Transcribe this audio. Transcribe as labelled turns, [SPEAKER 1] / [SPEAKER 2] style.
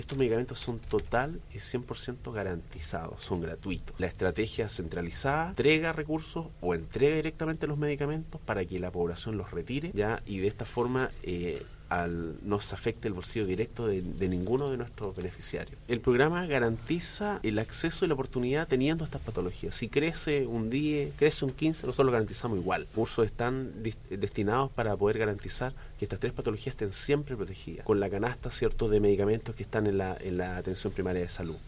[SPEAKER 1] Estos medicamentos son total y 100% garantizados, son gratuitos. La estrategia centralizada entrega recursos o entrega directamente los medicamentos para que la población los retire, ya, y de esta forma no se afecte el bolsillo directo de ninguno de nuestros beneficiarios. El programa garantiza el acceso y la oportunidad teniendo estas patologías. Si crece un 10, crece un 15, nosotros lo garantizamos igual. Los recursos están destinados para poder garantizar que estas 3 patologías estén siempre protegidas, con la canasta, ¿cierto?, de medicamentos que están en la atención primaria de salud.